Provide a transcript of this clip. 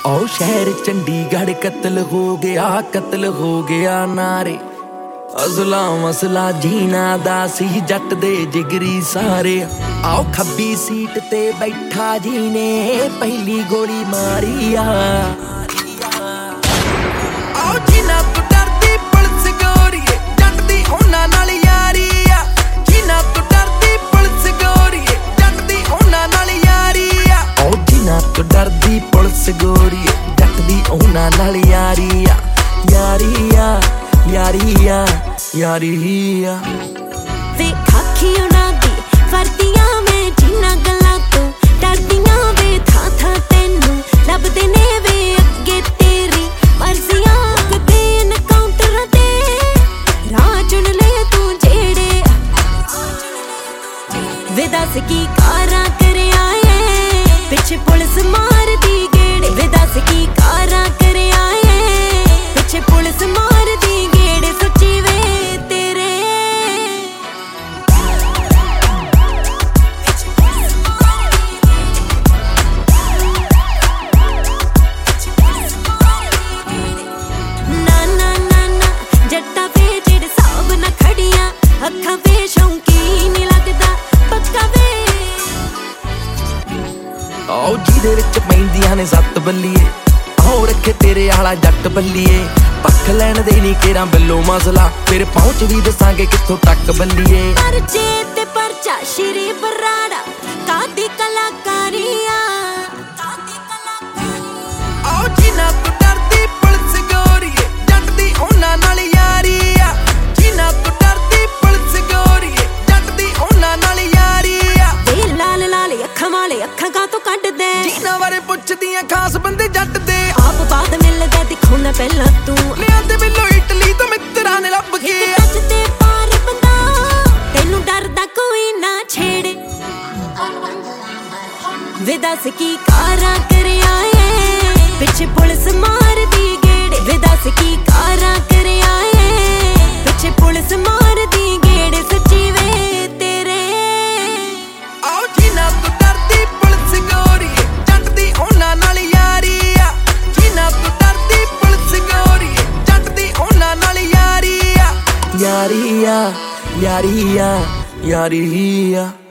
ओ शहर चंडीगढ़ कत्ल हो गया नारे अजला मसला जीना दासी जट दे जिगरी सारे। आओ खब्बी सीट ते बैठा जी ने पहली गोली मारी आ। आओ जीना तू डरदी पुलिस गोरीए जट दी उन्हां नाल यारी आ। जीना तू डरदी पुलिस गोरीए जट दी उन्हां नाल यारी आ। आओ जीना तू डरदी पुलिस गोरीए जट दी उन्हां नाल यारी आ। यारी आ यारिया यारिया वे खाखी उना दी फरदियां में जिन्ना गल्लां तो डरदियां वे था तेनू लभदे ने वे अगे तेरी मर्जियां कदे एनकाउंटर ते राह चुन ले तू जेड़े वे दस की कारां करे आए पिछे पुलिस मार दी गेड़े। वे दस की कारां करे आए पिछे पुलिस मार दी गेड़े। सोची वे तेरे ना ना ना ना जट्टा वे जेड़े साब ना खड़ियां अखां वे शौकी नहीं लगदा पक्का वे। आओ जिहदे विच पैंदियां ने सत्त बल्लीए आओ रखे तेरे आला जट बल्लीए। पक्ख लैण दे नी केरा बिल्लो मसला फिर पहुंच भी दसांगे कित्थों तक बल्लीए। परचे ते परचा श्री बराड़ा कादी कलाकारियां। आओ जीना तू डरदी पुलिस गोरीए जट दी उन्हां नाल यारी आ। जीना तू डरदी पुलिस गोरीए जट दी उन्हां नाल यारी आ। वे लाल लाल अखां वाले अखां का तो कट दे जीना बारे पुछदियां खास बंदे जट दे। आप बात मिलदा दिखो ना पहला तू लियांदे मिलो इटली तो मित्तरां ने लभ के सच ते पार बंदा तेनू डरदा कोई ना छेड़े। वे दस की कारां करे आए पिछे पुलिस मार दी गेड़े। वे दस की कारां करे आए पिछे पुलिस मार दी गेड़े। सच्ची वे तेरे आओ जीना तू डरदी पुलिस गोरीए जट दी उन्हां नाल यारी आ। जीना तू डरदी पुलिस गोरीए जट दी उन्हां नाल यारी आ। यारिया यारिया यारिया।